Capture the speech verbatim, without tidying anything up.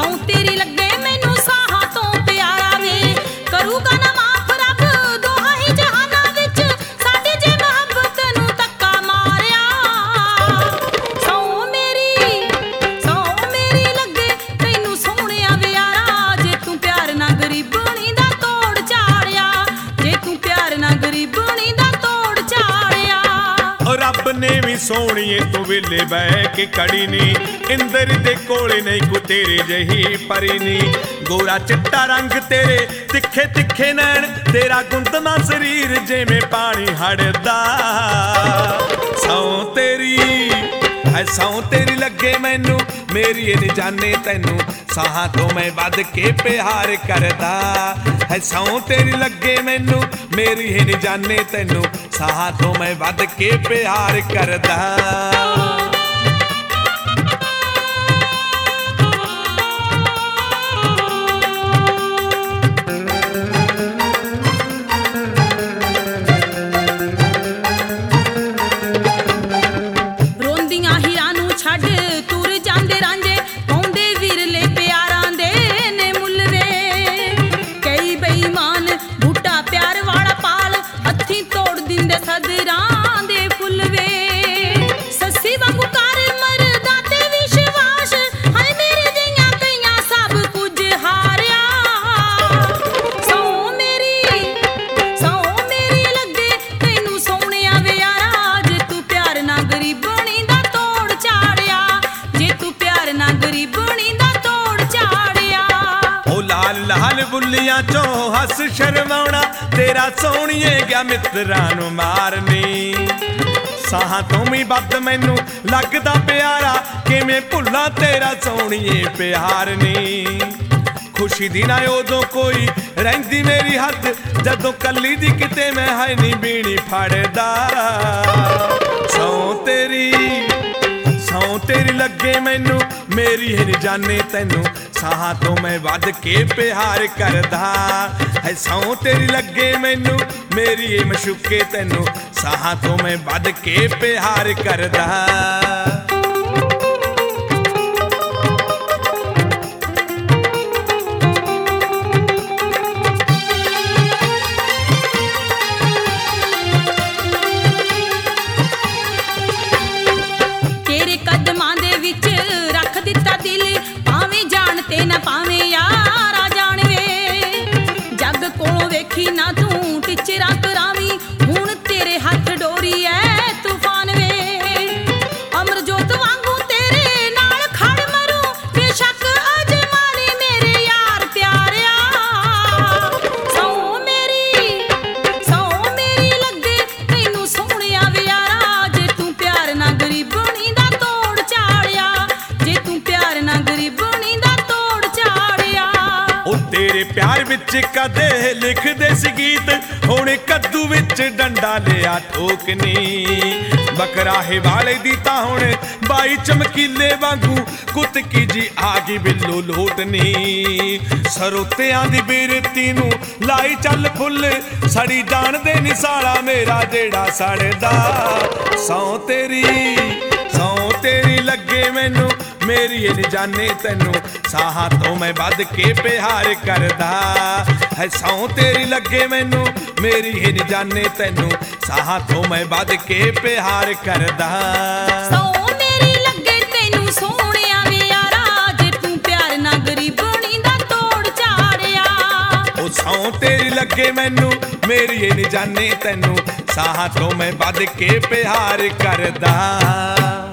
ਸੌ ਤੇਰੀ ਲੱਗੇ ਮੈਨੂੰ ਸਾਹਾਂ ਤੋਂ ਪਿਆਰਾ ਵੇ ਕਰੂਗਾ ਨਾ ਮਾਫ ਰੱਬ ਦੋਹਾਂ ਹੀ ਜਹਾਨਾਂ ਵਿੱਚ ਸਾਡੀ ਜੇ ਮੁਹੱਬਤ ਨੂੰ ਧੱਕਾ ਮਾਰਿਆ ਸੌ ਮੇਰੀ ਸੌ ਮੇਰੀ ਲੱਗੇ ਤੈਨੂੰ ਸੋਹਣਿਆ ਵਿਆਰਾ ਜੇ ਤੂੰ ਪਿਆਰ ਨਾ ਗਰੀਬਣੀ ਦਾ ਤੋੜ ਝਾੜਿਆ ਜੇ ਤੂੰ ਪਿਆਰ ਨਾ ਗਰੀਬਣੀ ਦਾ ਤੋੜ ਝਾੜਿਆ ਰੱਬ ਨੇ ਵੀ ਸੋਹਣੀਏ ਤੂੰ ਵੇਲੇ ਬਹਿ ਕੇ ਕੜੀ ਨੀ ਇੰਦਰ ਦੇ ਕੋਲੇ ਨਹੀਂ ਕੋ ਤੇਰੇ ਜਹੀ ਪਰੀ ਨੀ ਗੋਰਾ ਚਿੱਟਾ ਰੰਗ ਤੇਰੇ ਤਿੱਖੇ ਤਿੱਖੇ ਨੈਣ ਤੇਰਾ ਗੁੰਦਮਾ ਸਰੀਰ ਜਿਵੇਂ ਪਾਣੀ ਹੜਦਾ ਸੌ ਤੇਰੀ ਐ ਸੌ ਤੇਰੀ ਲੱਗੇ ਮੈਨੂੰ ਮੇਰੀ ਇਹ ਨੀ ਜਾਣੇ ਤੈਨੂੰ ਸਾਹਾਂ ਤੋਂ ਮੈਂ ਵੱਧ ਕੇ ਪਿਆਰ ਕਰਦਾ ਐ ਸੌ ਤੇਰੀ ਲੱਗੇ ਮੈਨੂੰ ਮੇਰੀ ਇਹ ਨੀ ਜਾਣੇ ਤੈਨੂੰ ਸਾਹਾਂ ਤੋਂ ਮੈਂ ਵੱਧ ਕੇ ਪਿਆਰ ਕਰਦਾ ਸਦਰਾਂ ਦੇ ਫੁੱਲ ਵੇ ਸੱਸੀ ਵਾਂਗੂ ਕਰ ਮਰਦਾ ਤੇ ਵਿਸ਼ਵਾਸ ਹਾਏ ਮੇਰੇ ਜਿਹੀਆਂ ਕਈਆਂ ਸਭ ਕੁਝ ਹਾਰਿਆ ਸੌ ਮੇਰੀ ਸੌ ਮੇਰੀ ਲੱਗੇ ਤੈਨੂੰ ਸੋਹਣਿਆ ਵਿਆਰਾ ਜੇ ਤੂੰ ਪਿਆਰ ਨਾ ਗਰੀਬਣੀ ਦਾ ਤੋੜ ਝਾੜਿਆ ਜੇ ਤੂੰ ਪਿਆਰ ਨਾ ਗਰੀਬਣੀ ਦਾ ਤੋੜ ਝਾੜਿਆ ਉਹ ਲਾਲ ਲਾਲ ਬੁੱਲੀਆਂ ਚੋਂ ਹੱਸ ਸ਼ਰਮਾਉਣਾ ਤੇਰਾ ਸੋਹਣੀਏ ਗਿਆ ਮਿੱਤਰਾਂ ਨੂੰ ਮਾਰਨੀ ਸਾਹਾਂ ਤੋਂ ਵੀ ਵੱਧ ਮੈਨੂੰ ਲੱਗਦਾ ਪਿਆਰਾ ਕਿਵੇਂ ਭੁੱਲਾਂ ਤੇਰਾ ਸੋਹਣੀਏ ਪਿਆਰ ਨੀ ਖੁਸ਼ੀ ਦੀ ਨਾ ਉਦੋਂ ਕੋਈ ਰਹਿੰਦੀ ਮੇਰੀ ਹੱਥ ਜਦੋਂ ਕੱਲੀ ਦੀ ਕਿਤੇ ਮੈਂ ਹੈ ਨੀ ਬੀਣੀ ਫੜਦਾ ਸੌ ਤੇਰੀ ਸੌ ਤੇਰੀ ਲੱਗੇ ਮੈਨੂੰ ਮੇਰੀ ਇਹ ਨੀ ਜਾਣੇ ਤੈਨੂੰ ਸਾਹਾਂ ਤੋਂ ਮੈਂ ਵੱਧ ਕੇ ਪਿਆਰ ਕਰਦਾ ਹੈ ਸੌ ਤੇਰੀ ਲੱਗੇ ਮੈਨੂੰ ਮੇਰੀ ਇਹ ਮਸ਼ੂਕੇ ਤੈਨੂੰ ਸਾਹਾਂ ਤੋਂ ਮੈਂ ਵੱਧ ਕੇ ਪਿਆਰ ਕਰਦਾ ਤੇਰੇ ਕਦਮਾਂ ਦੇ ਵਿੱਚ ਰੱਖ ਦਿੱਤਾ ਦਿਲ ਭਾਵੇਂ ਜਾਣ ਤੇ ਨਾ ਭਾਵੇਂ ਯਾਰਾ ਜਾਣਵੇ ਜੱਗ ਕੋਲੋਂ ਵੇਖੀ ਨਾ ਤੂੰ ਟਿਚਰਾ ਕਰਾਵੀਂ ਹੁਣ ਤੇਰੇ ਹੱਥ ਡੋਰੀ ਐ ਤੂਫਾਨ ਵੇ ਅਮਰਜੋਤ ਵਾਂਗੂ ਤੇਰੇ ਨਾਲ ਖੜ ਮਰੂ ਬੇਸ਼ੱਕ ਅਜਮਾਨੀ ਮੇਰੇ ਯਾਰ ਪਿਆਰਿਆ ਸੌ ਮੇਰੀ ਸੌ ਮੇਰੀ ਲੱਗੇ ਤੈਨੂੰ ਸੋਹਣਿਆ ਵਿਆਰਾ ਜੇ ਤੂੰ ਪਿਆਰ ਨਾ ਗਰੀਬਣੀ ਦਾ ਤੋੜ ਝਾੜਿਆ ਜੇ ਤੂੰ ਪਿਆਰ ਨਾ ਗਰੀਬਣੀ ਦਾ ਤੋੜ ਝਾੜਿਆ ਉਹ ਤੇਰੇ ਪਿਆਰ ਵਿੱਚ ਕਦੇ ਲਿਖਦੇ ਸੀ ਗੀਤ ਹੁਣ ਕੱਦੂ ਵਿੱਚ ਡੰਡਾ ਲਿਆ ਠੋਕਨੀ ਬਕਰਾਹੇ ਵਾਲੇ ਦੀ ਤਾਂ ਹੁਣ ਬਾਈ ਚਮਕੀਲੇ ਵਾਂਗੂ ਕੁੱਤਕੀ ਜੀ ਆ ਗਈ ਬਿੱਲੋ ਲੋਟਨੀ ਸਰੋਤਿਆਂ ਦੀ ਬੇਰਤੀ ਨੂੰ ਲਾਈ ਚੱਲ ਫੁੱਲ ਸੜੀ ਜਾਣਦੇ ਨੀ ਸਾਲਾ ਮੇਰਾ ਜਿਹੜਾ ਸੜਦਾ ਸੌ ਤੇਰੀ ਸੌ ਤੇਰੀ ਲੱਗੇ ਮੈਨੂੰ ਮੇਰੀ ਇਹ ਨੀ ਜਾਣੇ ਤੈਨੂੰ ਸਾਹਾਂ ਤੋਂ ਮੈਂ ਵੱਧ ਕੇ ਪਿਆਰ ਕਰਦਾ ਹੈ ਸੌ ਤੇਰੀ ਲੱਗੇ ਮੈਨੂੰ ਮੇਰੀ ਇਹ ਨੀ ਜਾਣੇ ਤੈਨੂੰ ਸਾਹਾਂ ਤੋਂ ਮੈਂ ਵੱਧ ਕੇ ਪਿਆਰ ਕਰਦਾ ਸੌ ਮੇਰੀ ਲੱਗੇ ਤੈਨੂੰ ਸੋਹਣਿਆ ਵਿਆਰਾ ਜੇ ਤੂੰ ਪਿਆਰ ਨਾ ਗਰੀਬਣੀ ਦਾ ਤੋੜ ਝਾੜਿਆ ਉਹ ਸੌ ਤੇਰੀ ਲੱਗੇ ਮੈਨੂੰ ਮੇਰੀ ਇਹ ਨੀ ਜਾਣੇ ਤੈਨੂੰ ਸਾਹਾਂ ਤੋਂ ਮੈਂ ਵੱਧ ਕੇ ਪਿਆਰ ਕਰਦਾ